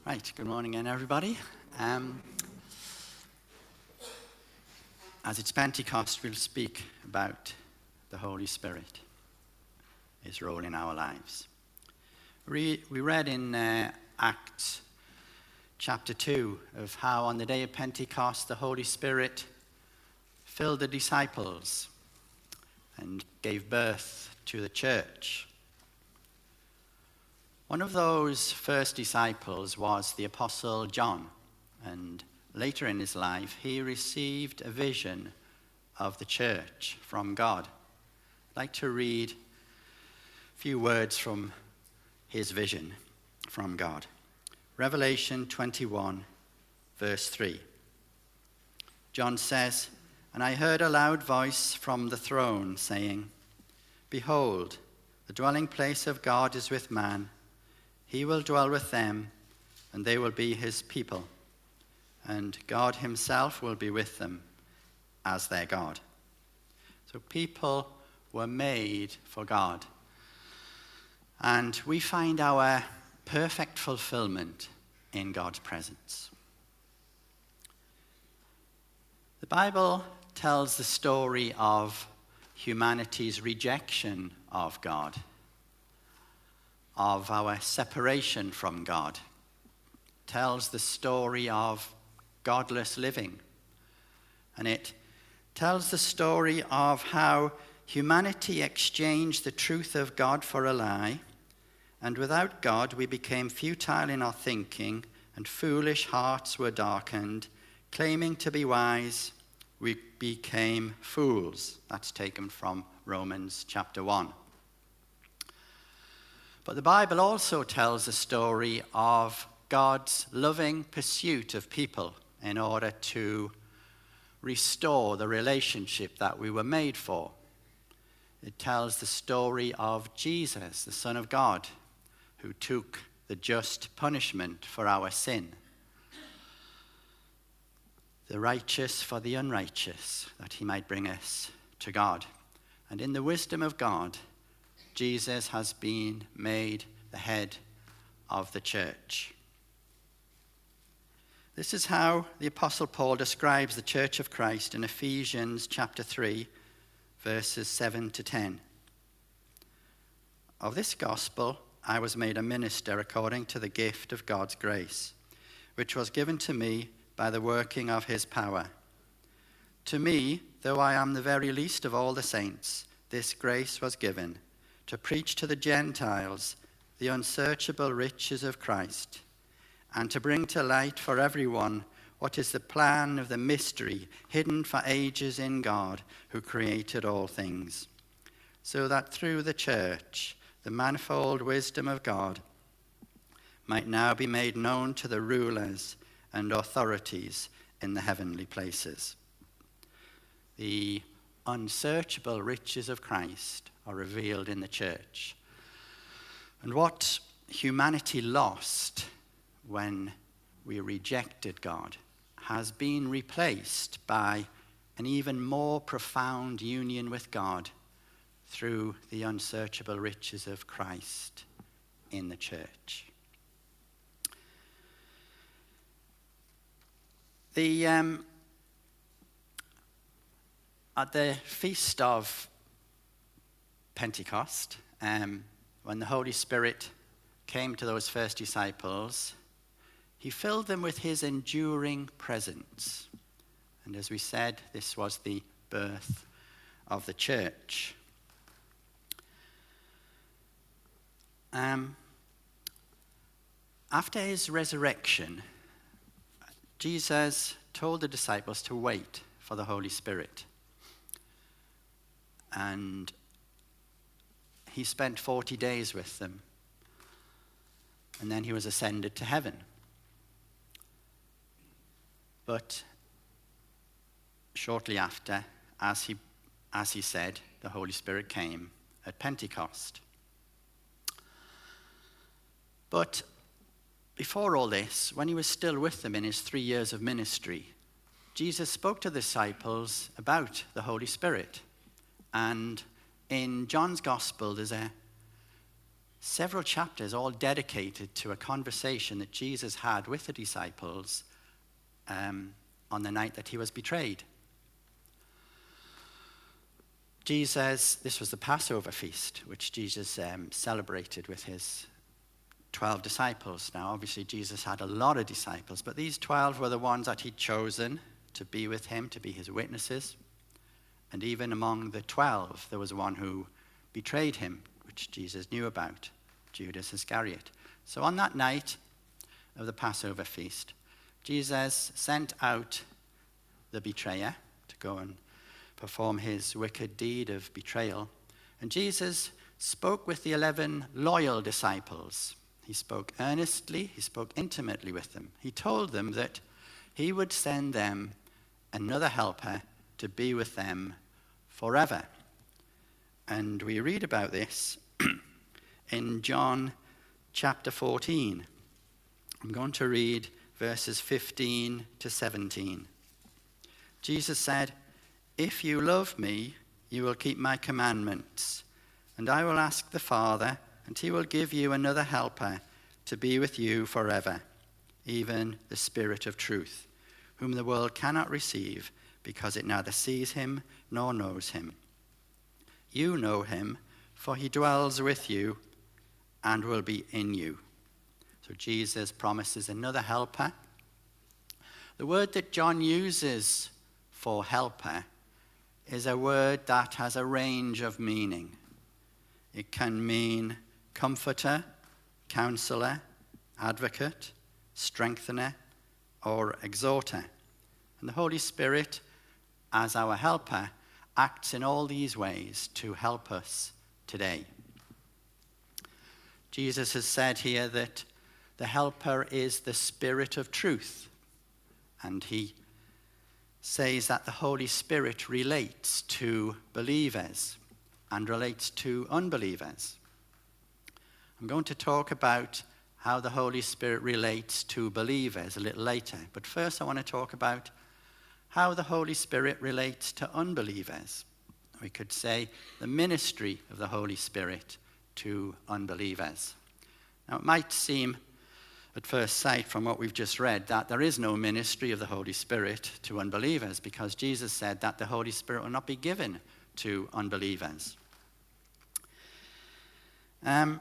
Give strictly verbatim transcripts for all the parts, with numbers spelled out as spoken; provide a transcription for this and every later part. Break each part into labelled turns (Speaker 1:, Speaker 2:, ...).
Speaker 1: Right, good morning again, everybody. Um, as it's Pentecost, we'll speak about the Holy Spirit, His role in our lives. We, we read in uh, Acts chapter two of how on the day of Pentecost, the Holy Spirit filled the disciples and gave birth to the church. One of those first disciples was the Apostle John, and later in his life, he received a vision of the church from God. I'd like to read a few words from his vision from God. Revelation twenty-one, verse three. John says, "And I heard a loud voice from the throne saying, 'Behold, the dwelling place of God is with man. He will dwell with them, and they will be his people, and God himself will be with them as their God.'" So people were made for God. And we find our perfect fulfillment in God's presence. The Bible tells the story of humanity's rejection of God, of our separation from God. It tells the story of godless living. And it tells the story of how humanity exchanged the truth of God for a lie, and without God we became futile in our thinking, and foolish hearts were darkened. Claiming to be wise, we became fools. That's taken from Romans chapter one. But the Bible also tells the story of God's loving pursuit of people in order to restore the relationship that we were made for. It tells the story of Jesus, the Son of God, who took the just punishment for our sin, the righteous for the unrighteous, that he might bring us to God. And in the wisdom of God, Jesus has been made the head of the church. This is how the Apostle Paul describes the church of Christ in Ephesians chapter three, verses seven to ten. "Of this gospel I was made a minister according to the gift of God's grace, which was given to me by the working of his power. To me, though I am the very least of all the saints, this grace was given, to preach to the Gentiles the unsearchable riches of Christ, and to bring to light for everyone what is the plan of the mystery hidden for ages in God, who created all things, so that through the church the manifold wisdom of God might now be made known to the rulers and authorities in the heavenly places." The unsearchable riches of Christ are revealed in the church. And what humanity lost when we rejected God has been replaced by an even more profound union with God through the unsearchable riches of Christ in the church. The um, at the feast of Pentecost, um, when the Holy Spirit came to those first disciples, he filled them with his enduring presence. And as we said, this was the birth of the church. Um, after his resurrection, Jesus told the disciples to wait for the Holy Spirit. And he spent forty days with them. And then he was ascended to heaven. But shortly after, as he, as he said, the Holy Spirit came at Pentecost. But before all this, when he was still with them in his three years of ministry, Jesus spoke to the disciples about the Holy Spirit. And in John's Gospel, there's a several chapters all dedicated to a conversation that Jesus had with the disciples um, on the night that he was betrayed. Jesus, this was the Passover feast, which Jesus um, celebrated with his twelve disciples. Now, obviously, Jesus had a lot of disciples, but these twelve were the ones that he'd chosen to be with him, to be his witnesses. And even among the twelve, there was one who betrayed him, which Jesus knew about, Judas Iscariot. So on that night of the Passover feast, Jesus sent out the betrayer to go and perform his wicked deed of betrayal. And Jesus spoke with the eleven loyal disciples. He spoke earnestly, he spoke intimately with them. He told them that he would send them another helper to be with them forever. And we read about this in John chapter fourteen. I'm going to read verses fifteen to seventeen. Jesus said, "If you love me, you will keep my commandments, and I will ask the Father, and he will give you another helper to be with you forever, even the Spirit of truth, whom the world cannot receive, because it neither sees him nor knows him. You know him, for he dwells with you and will be in you." So Jesus promises another helper. The word that John uses for helper is a word that has a range of meaning. It can mean comforter, counselor, advocate, strengthener, or exhorter. And the Holy Spirit, as our helper, acts in all these ways to help us today. Jesus has said here that the helper is the Spirit of truth, and he says that the Holy Spirit relates to believers and relates to unbelievers. I'm going to talk about how the Holy Spirit relates to believers a little later, but first I want to talk about how the Holy Spirit relates to unbelievers. We could say the ministry of the Holy Spirit to unbelievers. Now, it might seem at first sight from what we've just read that there is no ministry of the Holy Spirit to unbelievers, because Jesus said that the Holy Spirit will not be given to unbelievers. Um,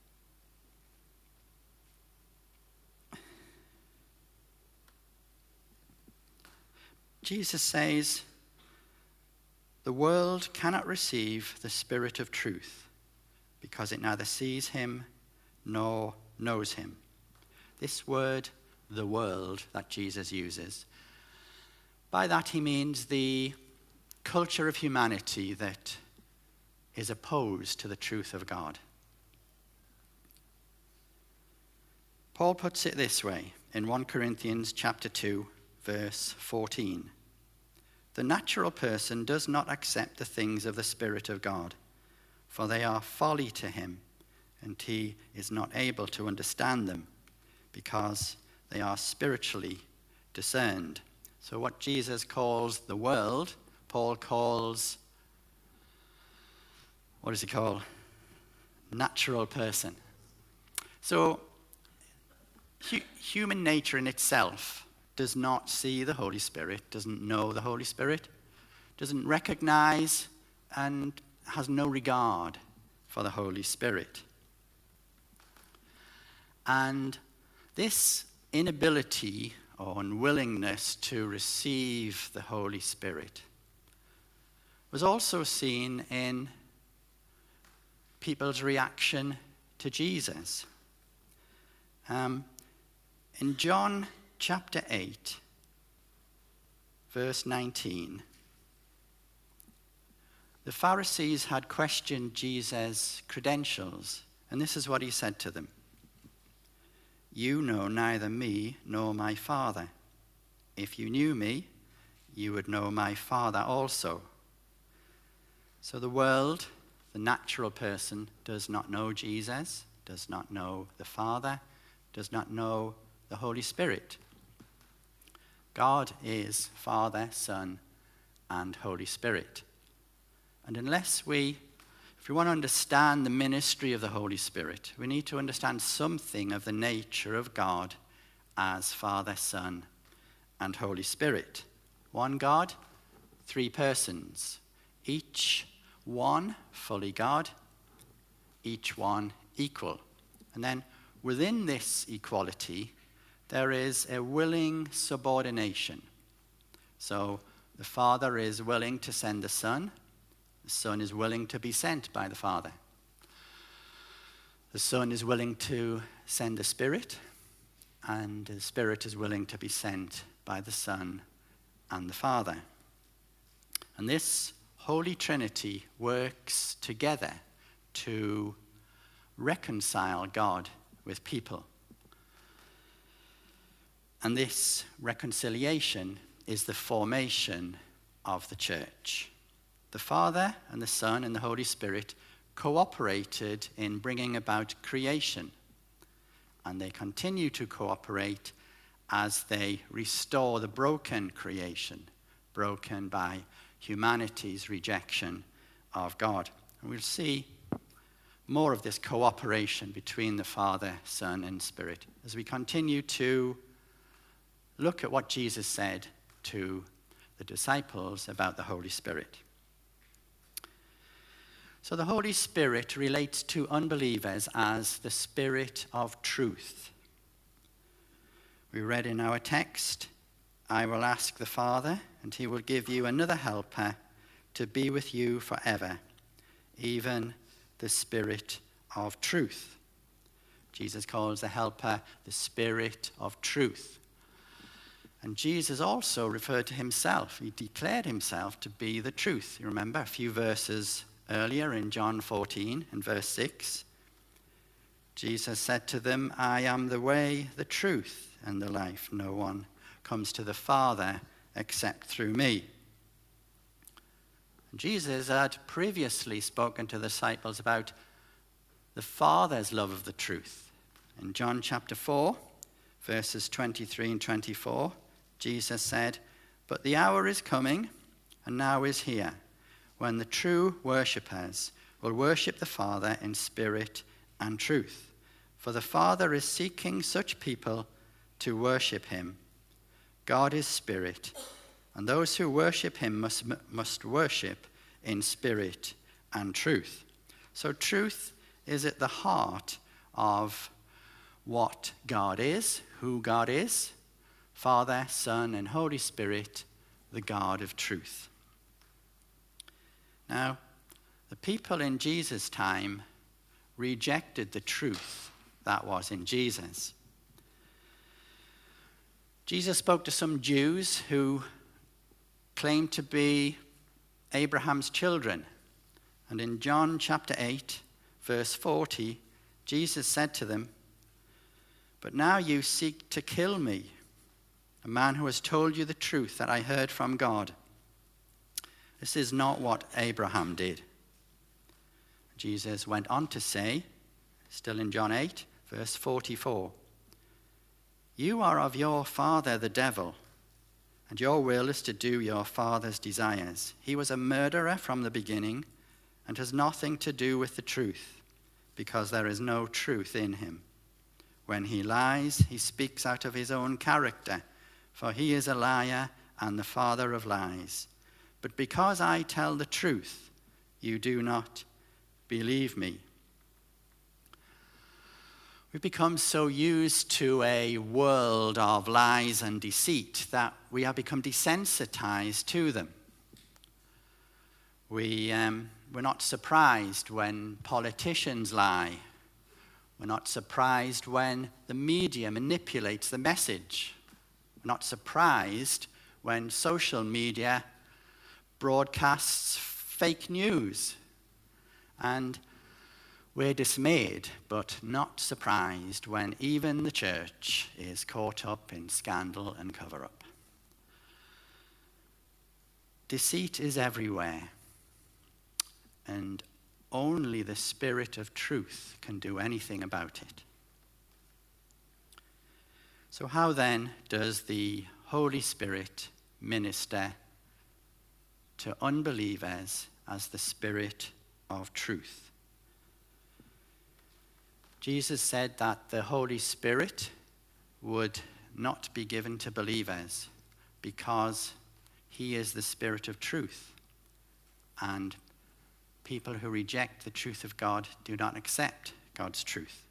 Speaker 1: Jesus says, "The world cannot receive the Spirit of truth, because it neither sees him nor knows him." This word, the world, that Jesus uses, by that he means the culture of humanity that is opposed to the truth of God. Paul puts it this way in First Corinthians chapter two, verse fourteen. "The natural person does not accept the things of the Spirit of God, for they are folly to him, and he is not able to understand them, because they are spiritually discerned." So what Jesus calls the world, Paul calls, what does he call? Natural person. So hu- human nature in itself does not see the Holy Spirit, doesn't know the Holy Spirit, doesn't recognize, and has no regard for the Holy Spirit. And this inability or unwillingness to receive the Holy Spirit was also seen in people's reaction to Jesus. Um, in John chapter eight, verse nineteen, the Pharisees had questioned Jesus' credentials, and this is what he said to them. "You know neither me nor my Father. If you knew me, you would know my Father also." So the world, the natural person, does not know Jesus, does not know the Father, does not know the Holy Spirit. God is Father, Son, and Holy Spirit. And unless we if we want to understand the ministry of the Holy Spirit, we need to understand something of the nature of God as Father, Son, and Holy Spirit. One God, three persons, each one fully God, each one equal. And then within this equality, there is a willing subordination. So the Father is willing to send the Son. The Son is willing to be sent by the Father. The Son is willing to send the Spirit, and the Spirit is willing to be sent by the Son and the Father. And this Holy Trinity works together to reconcile God with people. And this reconciliation is the formation of the church. The Father and the Son and the Holy Spirit cooperated in bringing about creation, and they continue to cooperate as they restore the broken creation, broken by humanity's rejection of God. And we'll see more of this cooperation between the Father, Son, and Spirit as we continue to look at what Jesus said to the disciples about the Holy Spirit. So the Holy Spirit relates to unbelievers as the Spirit of truth. We read in our text, I will ask the Father, and he will give you another helper to be with you forever, even the Spirit of truth. Jesus calls the helper the Spirit of truth. And Jesus also referred to himself. He declared himself to be the truth. You remember a few verses earlier in John fourteen, in verse six. Jesus said to them, I am the way, the truth, and the life. No one comes to the Father except through me. Jesus had previously spoken to the disciples about the Father's love of the truth. In John chapter four, verses twenty-three and twenty-four, Jesus said, but the hour is coming, and now is here, when the true worshippers will worship the Father in spirit and truth. For the Father is seeking such people to worship him. God is spirit, and those who worship him must, must worship in spirit and truth. So truth is at the heart of what God is, who God is, Father, Son, and Holy Spirit, the God of truth. Now, the people in Jesus' time rejected the truth that was in Jesus. Jesus spoke to some Jews who claimed to be Abraham's children. And in John chapter eight, verse forty, Jesus said to them, but now you seek to kill me, a man who has told you the truth that I heard from God. This is not what Abraham did. Jesus went on to say, still in John eight, verse forty-four, you are of your father the devil, and your will is to do your father's desires. He was a murderer from the beginning and has nothing to do with the truth, because there is no truth in him. When he lies, he speaks out of his own character, for he is a liar and the father of lies. But because I tell the truth, you do not believe me. We've become so used to a world of lies and deceit that we have become desensitized to them. We, um, we're not surprised when politicians lie. We're not surprised when the media manipulates the message. We're not surprised when social media broadcasts fake news. And we're dismayed, but not surprised when even the church is caught up in scandal and cover-up. Deceit is everywhere, and only the Spirit of truth can do anything about it. So how then does the Holy Spirit minister to unbelievers as the Spirit of truth. Jesus said that the Holy Spirit would not be given to believers because he is the Spirit of truth. And people who reject the truth of God do not accept God's truth.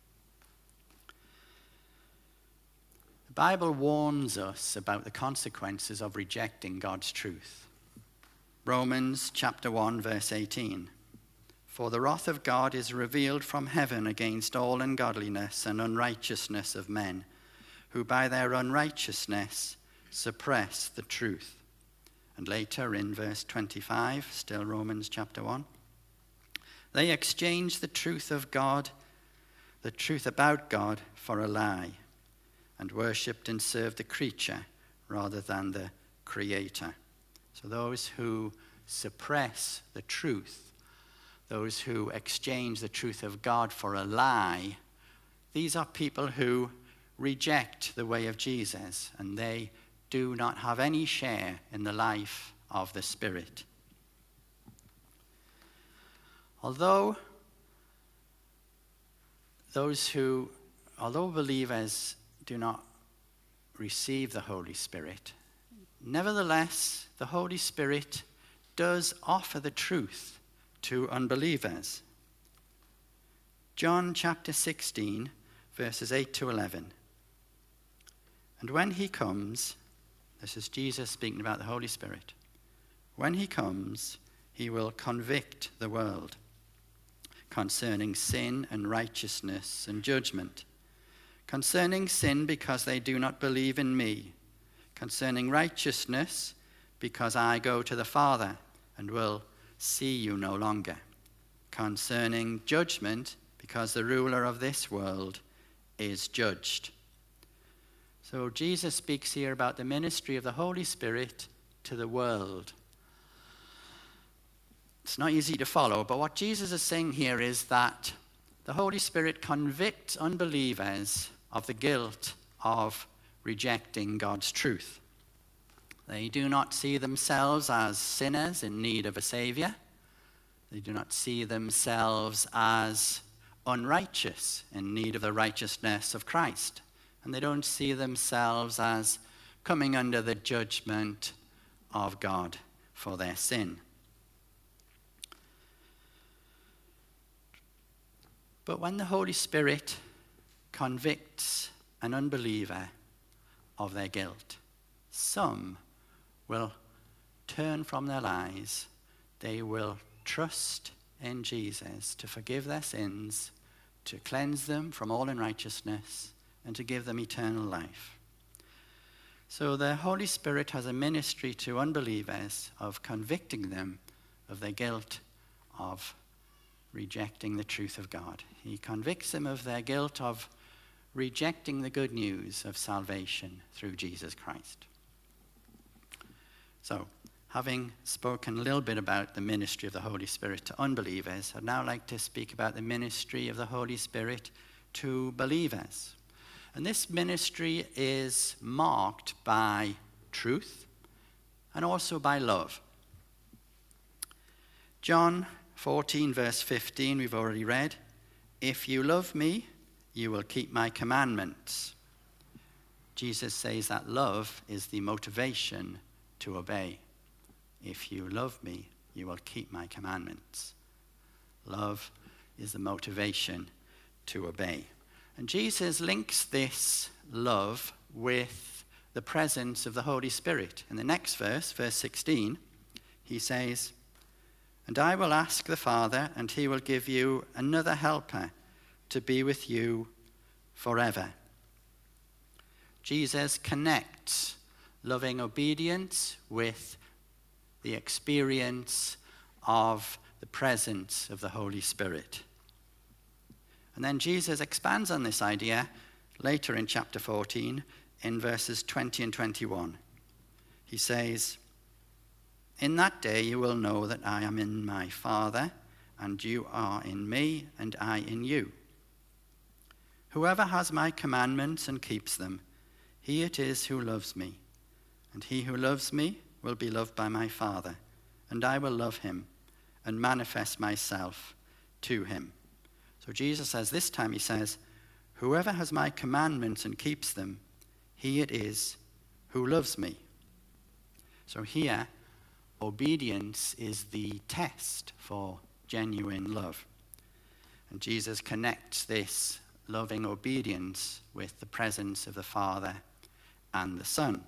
Speaker 1: The Bible warns us about the consequences of rejecting God's truth. Romans chapter one, verse eighteen. For the wrath of God is revealed from heaven against all ungodliness and unrighteousness of men, who by their unrighteousness suppress the truth. And later in verse twenty-five, still Romans chapter one, they exchange the truth of God, the truth about God, for a lie, and worshipped and served the creature rather than the Creator. So those who suppress the truth, those who exchange the truth of God for a lie, these are people who reject the way of Jesus, and they do not have any share in the life of the Spirit. Although those who, although believers do not receive the Holy Spirit, nevertheless, the Holy Spirit does offer the truth to unbelievers. John chapter sixteen, verses eight to eleven. And when he comes, this is Jesus speaking about the Holy Spirit. When he comes, he will convict the world concerning sin and righteousness and judgment. Concerning sin, because they do not believe in me. Concerning righteousness, because I go to the Father and will see you no longer. Concerning judgment, because the ruler of this world is judged. So Jesus speaks here about the ministry of the Holy Spirit to the world. It's not easy to follow, but what Jesus is saying here is that the Holy Spirit convicts unbelievers of the guilt of rejecting God's truth. They do not see themselves as sinners in need of a Savior. They do not see themselves as unrighteous in need of the righteousness of Christ. And they don't see themselves as coming under the judgment of God for their sin. But when the Holy Spirit convicts an unbeliever of their guilt, some will turn from their lies. They will trust in Jesus to forgive their sins, to cleanse them from all unrighteousness, and to give them eternal life. So the Holy Spirit has a ministry to unbelievers of convicting them of their guilt of rejecting the truth of God. He convicts them of their guilt of rejecting the good news of salvation through Jesus Christ. So, having spoken a little bit about the ministry of the Holy Spirit to unbelievers, I'd now like to speak about the ministry of the Holy Spirit to believers. And this ministry is marked by truth and also by love. John fourteen, verse fifteen, we've already read. If you love me, you will keep my commandments. Jesus says that love is the motivation to obey. If you love me, you will keep my commandments. Love is the motivation to obey. And Jesus links this love with the presence of the Holy Spirit. In the next verse, verse sixteen, he says, and I will ask the Father, and he will give you another helper to be with you forever. Jesus connects loving obedience with the experience of the presence of the Holy Spirit. And then Jesus expands on this idea later in chapter fourteen in verses twenty and twenty-one. He says, in that day you will know that I am in my Father, and you are in me, and I in you. Whoever has my commandments and keeps them, he it is who loves me. And he who loves me will be loved by my Father, and I will love him, and manifest myself to him. So Jesus says, this time he says, whoever has my commandments and keeps them, he it is who loves me. So here, obedience is the test for genuine love. And Jesus connects this loving obedience with the presence of the Father and the Son.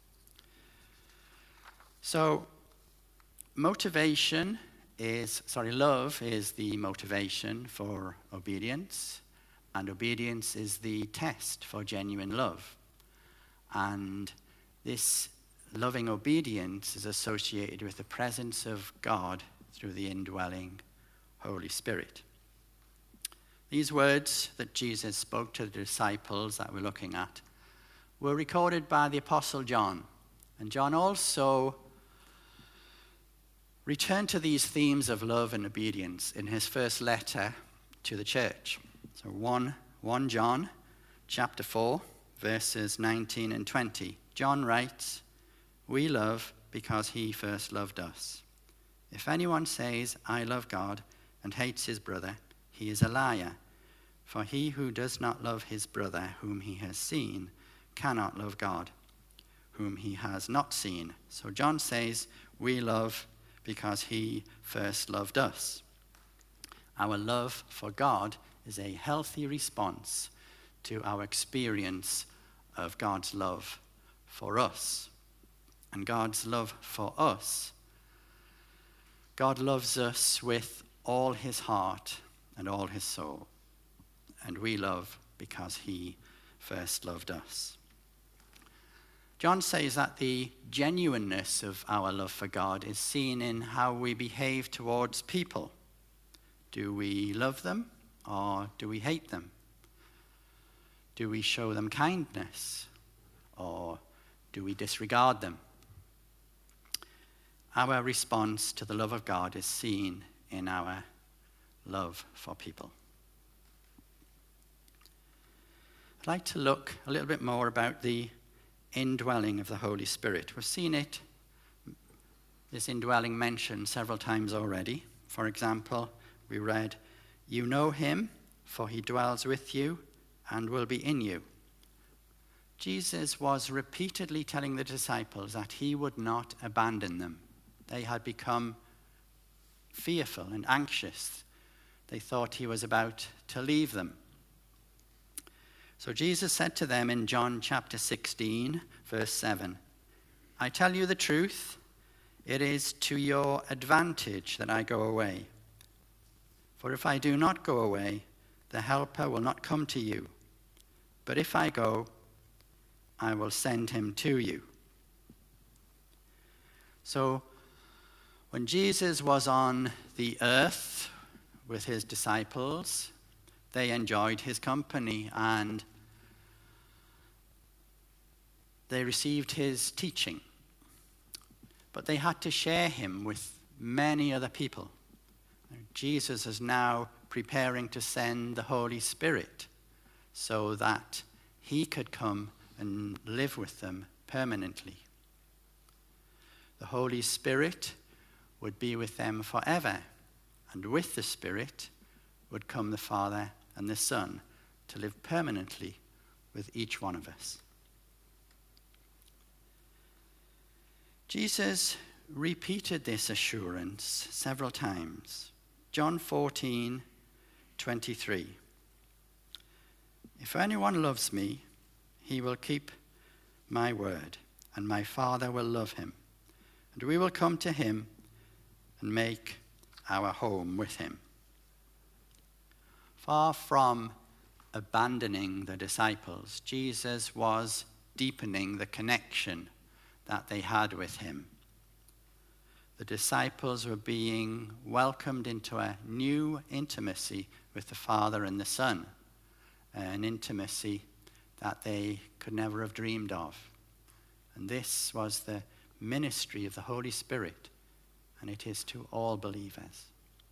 Speaker 1: So, motivation is, sorry, love is the motivation for obedience, and obedience is the test for genuine love. And this loving obedience is associated with the presence of God through the indwelling Holy Spirit. These words that Jesus spoke to the disciples that we're looking at were recorded by the Apostle John. And John also returned to these themes of love and obedience in his first letter to the church. So one, First John chapter four, verses nineteen and twenty. John writes, "We love because he first loved us. If anyone says, 'I love God,' and hates his brother, he is a liar. For he who does not love his brother whom he has seen cannot love God, whom he has not seen." So John says, we love because he first loved us. Our love for God is a healthy response to our experience of God's love for us. And God's love for us, God loves us with all his heart and all his soul. And we love because he first loved us. John says that the genuineness of our love for God is seen in how we behave towards people. Do we love them or do we hate them? Do we show them kindness or do we disregard them? Our response to the love of God is seen in our love for people. I'd like to look a little bit more about the indwelling of the Holy Spirit. We've seen it, this indwelling mentioned several times already. For example, we read, "You know him, for he dwells with you and will be in you." Jesus was repeatedly telling the disciples that he would not abandon them. They had become fearful and anxious. They thought he was about to leave them. So Jesus said to them in John chapter sixteen, verse seven, "I tell you the truth, it is to your advantage that I go away. For if I do not go away, the Helper will not come to you. But if I go, I will send him to you." So when Jesus was on the earth with his disciples, they enjoyed his company and they received his teaching. But they had to share him with many other people. Jesus is now preparing to send the Holy Spirit so that he could come and live with them permanently. The Holy Spirit would be with them forever, and with the Spirit would come the Father and the Son to live permanently with each one of us. Jesus repeated this assurance several times. John fourteen twenty-three. "If anyone loves me, he will keep my word, and my Father will love him, and we will come to him and make our home with him." Far from abandoning the disciples, Jesus was deepening the connection that they had with him. The disciples were being welcomed into a new intimacy with the Father and the Son, an intimacy that they could never have dreamed of. And this was the ministry of the Holy Spirit, and it is to all believers.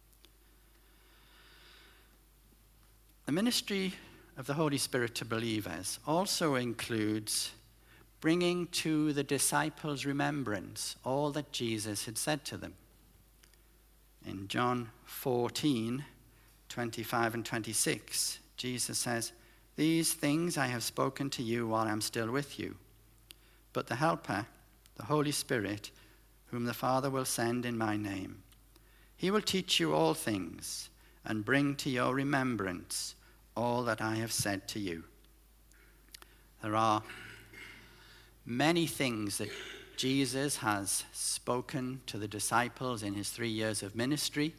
Speaker 1: The ministry of the Holy Spirit to believers also includes bringing to the disciples' remembrance all that Jesus had said to them. In John fourteen, twenty-five and twenty-six, Jesus says, "These things I have spoken to you while I'm still with you. But the Helper, the Holy Spirit, whom the Father will send in my name, he will teach you all things and bring to your remembrance all that I have said to you." There are many things that Jesus has spoken to the disciples in his three years of ministry,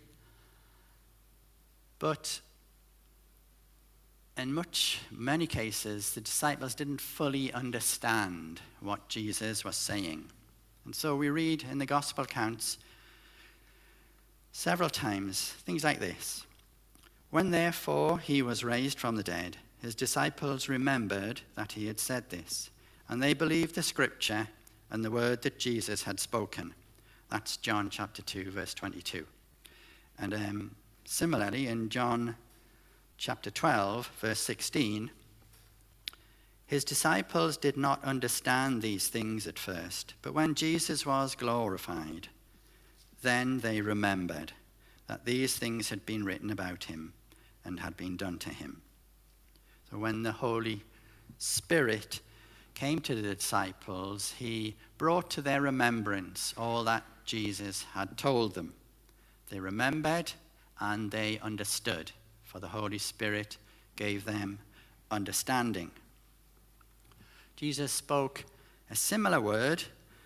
Speaker 1: but in much, many cases, the disciples didn't fully understand what Jesus was saying. And so we read in the gospel accounts several times things like this. "When therefore he was raised from the dead, his disciples remembered that he had said this, and they believed the scripture and the word that Jesus had spoken." That's John chapter two, verse twenty-two. And um, similarly, in John chapter twelve, verse sixteen, his disciples did not understand these things at first, but when Jesus was glorified, then they remembered that these things had been written about him and had been done to him. So when the Holy Spirit came to the disciples, he brought to their remembrance all that Jesus had told them. They remembered and they understood, for the Holy Spirit gave them understanding. Jesus spoke a similar word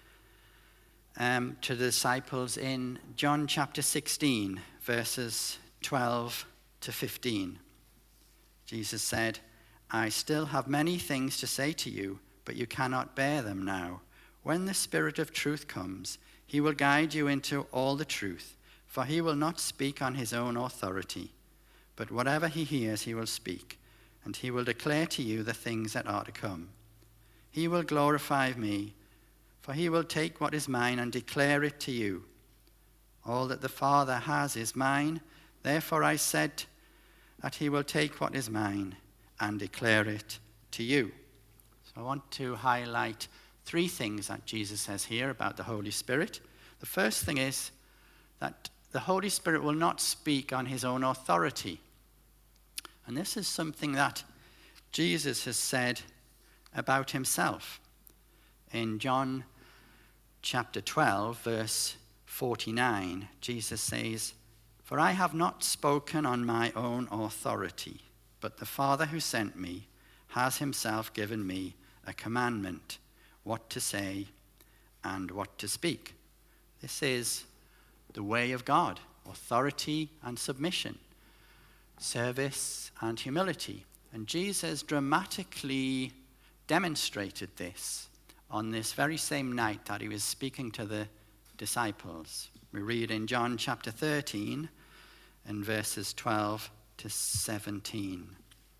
Speaker 1: um, to the disciples in John chapter sixteen, verses twelve to fifteen. Jesus said, "I still have many things to say to you, but you cannot bear them now. When the Spirit of truth comes, he will guide you into all the truth, for he will not speak on his own authority, but whatever he hears he will speak, and he will declare to you the things that are to come. He will glorify me, for he will take what is mine and declare it to you. All that the Father has is mine, therefore I said that he will take what is mine and declare it to you." So I want to highlight three things that Jesus says here about the Holy Spirit. The first thing is that the Holy Spirit will not speak on his own authority. And this is something that Jesus has said about himself. In John chapter twelve, verse forty-nine, Jesus says, "For I have not spoken on my own authority, but the Father who sent me has himself given me a commandment, what to say and what to speak." This is the way of God: authority and submission, service and humility. And Jesus dramatically demonstrated this on this very same night that he was speaking to the disciples. We read in John chapter thirteen and verses twelve to seventeen.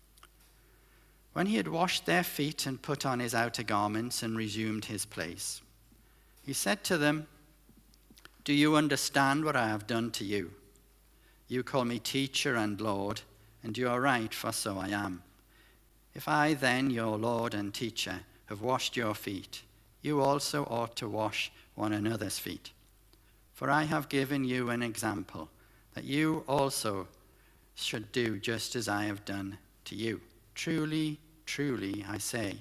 Speaker 1: "When he had washed their feet and put on his outer garments and resumed his place, he said to them, 'Do you understand what I have done to you? You call me teacher and Lord, and you are right, for so I am. If I then, your Lord and teacher, have washed your feet, you also ought to wash one another's feet. For I have given you an example, that you also should do just as I have done to you. Truly, truly, I say,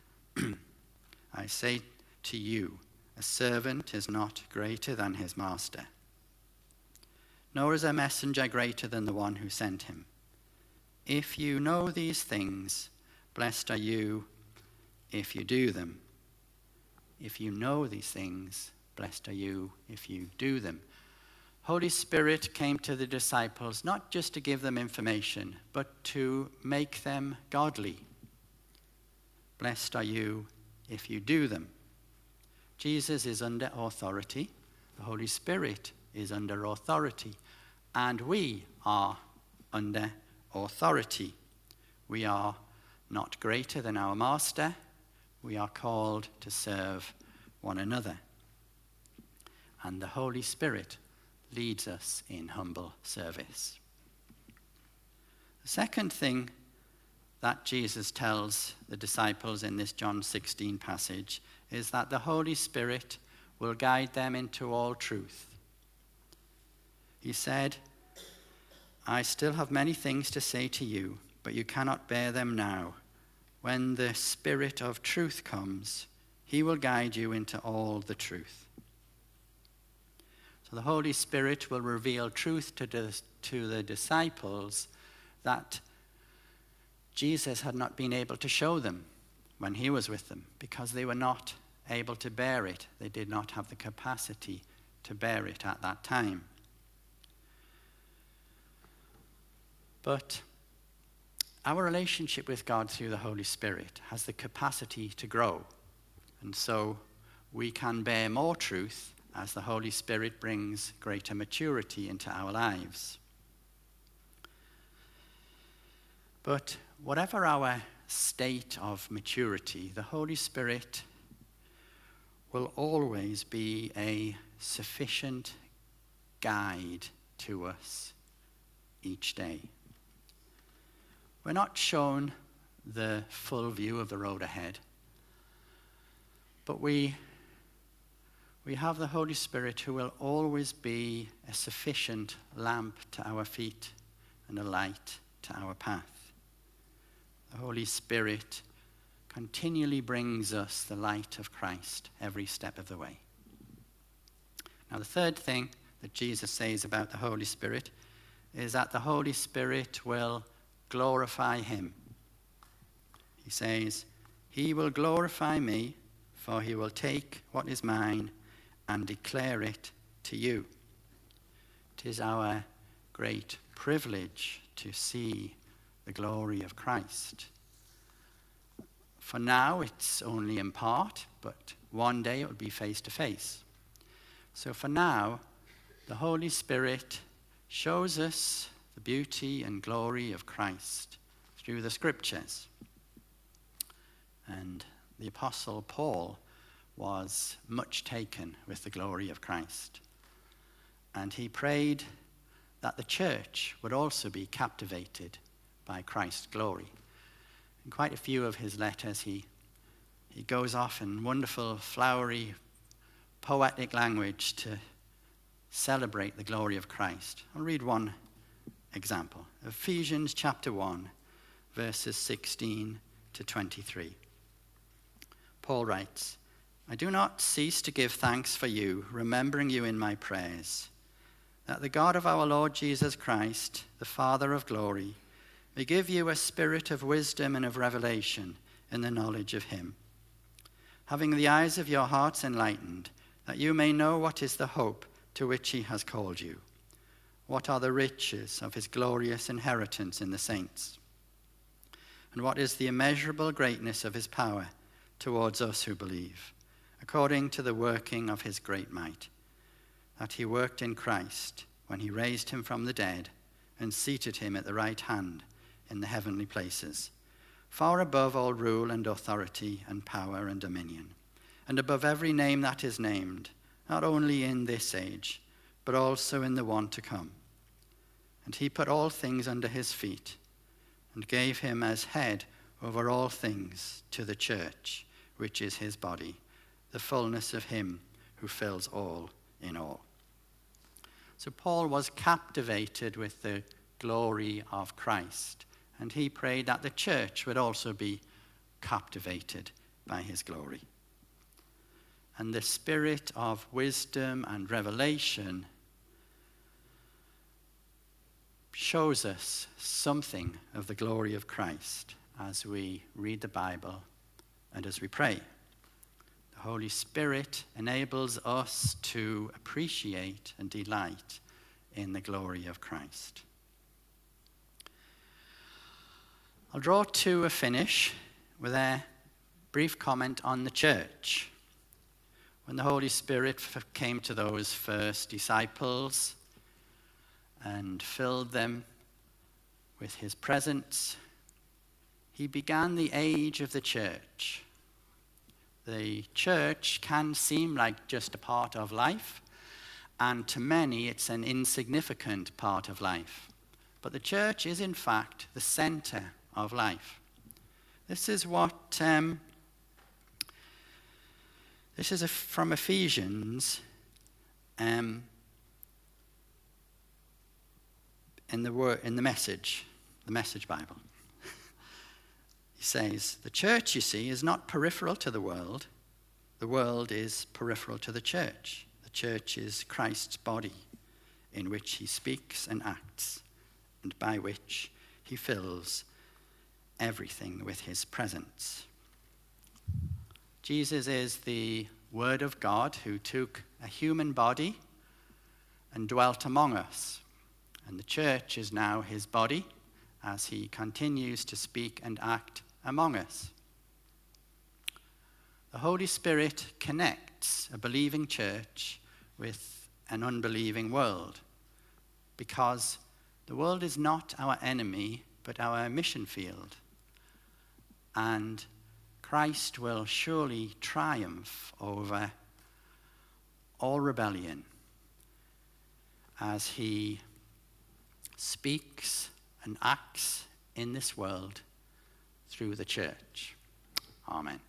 Speaker 1: I say to you, a servant is not greater than his master, nor is a messenger greater than the one who sent him. If you know these things, blessed are you if you do them. If you know these things, blessed are you if you do them." Holy Spirit came to the disciples not just to give them information, but to make them godly. Blessed are you if you do them. Jesus is under authority. The Holy Spirit is under authority. And we are under authority. We are not greater than our master. We are called to serve one another. And the Holy Spirit leads us in humble service. The second thing that Jesus tells the disciples in this John sixteen passage is that the Holy Spirit will guide them into all truth. He said, I still have many things to say to you, but you cannot bear them now. When the Spirit of truth comes, he will guide you into all the truth. So the Holy Spirit will reveal truth to the, to the disciples that Jesus had not been able to show them when he was with them, because they were not able to bear it. They did not have the capacity to bear it at that time. But our relationship with God through the Holy Spirit has the capacity to grow. And so we can bear more truth as the Holy Spirit brings greater maturity into our lives. But whatever our state of maturity, the Holy Spirit will always be a sufficient guide to us each day. We're not shown the full view of the road ahead, but we, we have the Holy Spirit who will always be a sufficient lamp to our feet and a light to our path. The Holy Spirit continually brings us the light of Christ every step of the way. Now, the third thing that Jesus says about the Holy Spirit is that the Holy Spirit will glorify him. He says, he will glorify me, for he will take what is mine and declare it to you. It is our great privilege to see the glory of Christ. For now, it's only in part, but one day it will be face to face. So for now, the Holy Spirit shows us the beauty and glory of Christ through the scriptures. And the Apostle Paul was much taken with the glory of Christ. And he prayed that the church would also be captivated by Christ's glory. In quite a few of his letters, he, he goes off in wonderful, flowery, poetic language to celebrate the glory of Christ. I'll read one example. Ephesians chapter one, verses sixteen to twenty-three. Paul writes, I do not cease to give thanks for you, remembering you in my prayers, that the God of our Lord Jesus Christ, the Father of glory, may give you a spirit of wisdom and of revelation in the knowledge of him, having the eyes of your hearts enlightened, that you may know what is the hope to which he has called you, what are the riches of his glorious inheritance in the saints, and what is the immeasurable greatness of his power towards us who believe, according to the working of his great might, that he worked in Christ when he raised him from the dead and seated him at the right hand in the heavenly places, far above all rule and authority and power and dominion, and above every name that is named, not only in this age, but also in the one to come. And he put all things under his feet, and gave him as head over all things to the church, which is his body, the fullness of him who fills all in all. So Paul was captivated with the glory of Christ, and he prayed that the church would also be captivated by his glory. And the spirit of wisdom and revelation shows us something of the glory of Christ as we read the Bible and as we pray. The Holy Spirit enables us to appreciate and delight in the glory of Christ. I'll draw to a finish with a brief comment on the church. When the Holy Spirit came to those first disciples and filled them with his presence, he began the age of the church. The church can seem like just a part of life, and to many it's an insignificant part of life. But the church is in fact the center of life. This is what, um, this is a, from Ephesians, um, in the word, in the message, the Message Bible. He says, the church, you see, is not peripheral to the world. The world is peripheral to the church. The church is Christ's body, in which he speaks and acts, and by which he fills everything with his presence. Jesus is the Word of God who took a human body and dwelt among us. And the church is now his body as he continues to speak and act among us. The Holy Spirit connects a believing church with an unbelieving world, because the world is not our enemy, but our mission field. And Christ will surely triumph over all rebellion as he speaks and acts in this world through the church. Amen.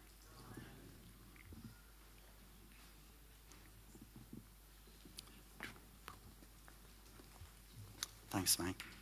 Speaker 1: Thanks, Mike.